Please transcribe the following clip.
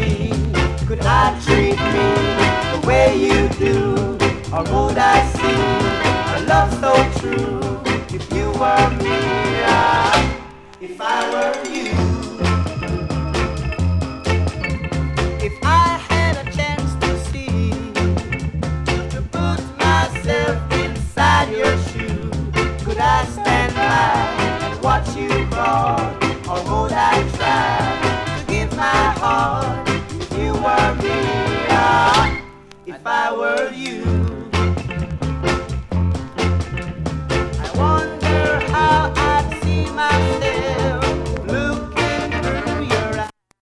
me, could I treat me the way you do? Or would I see a love so true if you were me? If I were you, if I had a chance to see, to put myself inside your shoe, could I stand by and watch you crawl? Or would I try to give my heart if you were me? If I were you.